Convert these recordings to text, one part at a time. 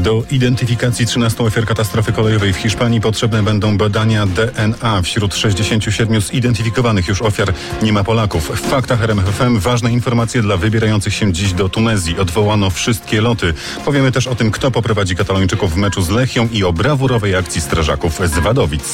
Do identyfikacji 13 ofiar katastrofy kolejowej w Hiszpanii potrzebne będą badania DNA. Wśród 67 zidentyfikowanych już ofiar nie ma Polaków. W faktach RMF FM ważne informacje dla wybierających się dziś do Tunezji. Odwołano wszystkie loty. Powiemy też o tym, kto poprowadzi Katalończyków w meczu z Lechią i o brawurowej akcji strażaków z Wadowic.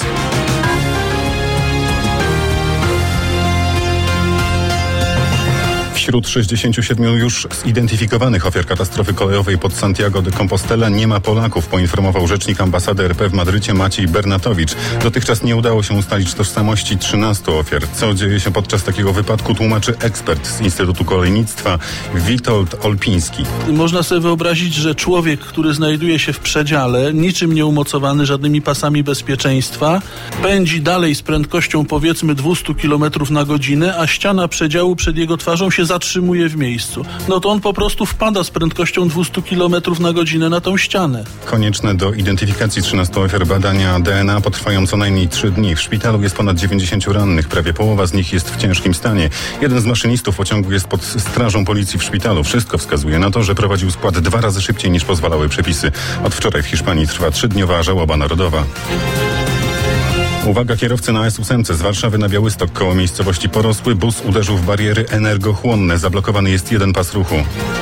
Wśród 67 już zidentyfikowanych ofiar katastrofy kolejowej pod Santiago de Compostela nie ma Polaków, poinformował rzecznik ambasady RP w Madrycie Maciej Bernatowicz. Dotychczas nie udało się ustalić tożsamości 13 ofiar. Co dzieje się podczas takiego wypadku, tłumaczy ekspert z Instytutu Kolejnictwa Witold Olpiński. Można sobie wyobrazić, że człowiek, który znajduje się w przedziale, niczym nie umocowany żadnymi pasami bezpieczeństwa, pędzi dalej z prędkością powiedzmy 200 km na godzinę, a ściana przedziału przed jego twarzą się zatrzymuje w miejscu. No to on po prostu wpada z prędkością 200 km na godzinę na tą ścianę. Konieczne do identyfikacji 13 ofiar badania DNA potrwają co najmniej 3 dni. W szpitalu jest ponad 90 rannych. Prawie połowa z nich jest w ciężkim stanie. Jeden z maszynistów pociągu jest pod strażą policji w szpitalu. Wszystko wskazuje na to, że prowadził skład 2 razy szybciej niż pozwalały przepisy. Od wczoraj w Hiszpanii trwa 3-dniowa żałoba narodowa. Uwaga, kierowcy na S8 z Warszawy na Białystok koło miejscowości Porosły. Bus uderzył w bariery energochłonne. Zablokowany jest jeden pas ruchu.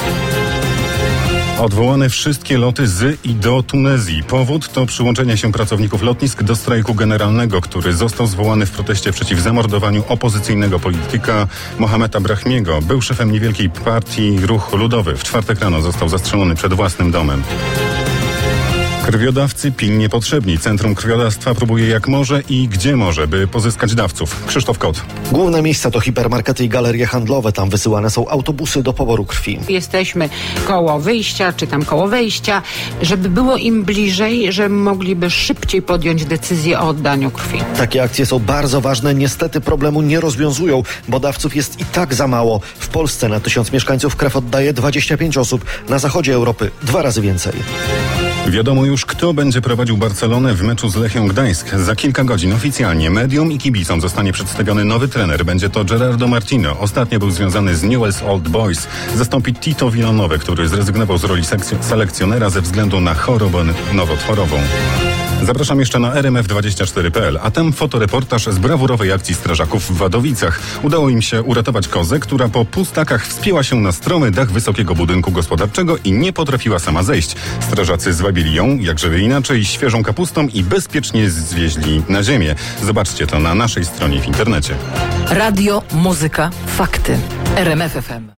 Odwołane wszystkie loty z i do Tunezji. Powód to przyłączenie się pracowników lotnisk do strajku generalnego, który został zwołany w proteście przeciw zamordowaniu opozycyjnego polityka Mohameda Brahmiego. Był szefem niewielkiej partii Ruch Ludowy. W czwartek rano został zastrzelony przed własnym domem. Krwiodawcy pilnie potrzebni. Centrum Krwiodawstwa próbuje jak może i gdzie może, by pozyskać dawców. Krzysztof Kot. Główne miejsca to hipermarkety i galerie handlowe. Tam wysyłane są autobusy do poboru krwi. Jesteśmy koło wyjścia, czy tam koło wejścia, żeby było im bliżej, że mogliby szybciej podjąć decyzję o oddaniu krwi. Takie akcje są bardzo ważne. Niestety problemu nie rozwiązują, bo dawców jest i tak za mało. W Polsce na 1000 mieszkańców krew oddaje 25 osób. Na zachodzie Europy 2 razy więcej. Wiadomo już, kto będzie prowadził Barcelonę w meczu z Lechią Gdańsk. Za kilka godzin oficjalnie mediom i kibicom zostanie przedstawiony nowy trener. Będzie to Gerardo Martino. Ostatnio był związany z Newell's Old Boys. Zastąpi Tito Villanowe, który zrezygnował z roli selekcjonera ze względu na chorobę nowotworową. Zapraszam jeszcze na rmf24.pl, a tam fotoreportaż z brawurowej akcji strażaków w Wadowicach. Udało im się uratować kozę, która po pustakach wspięła się na stromy dach wysokiego budynku gospodarczego i nie potrafiła sama zejść. Strażacy zwabili ją, jak żeby inaczej, świeżą kapustą i bezpiecznie zwieźli na ziemię. Zobaczcie to na naszej stronie w internecie. Radio, muzyka, fakty. RMF FM.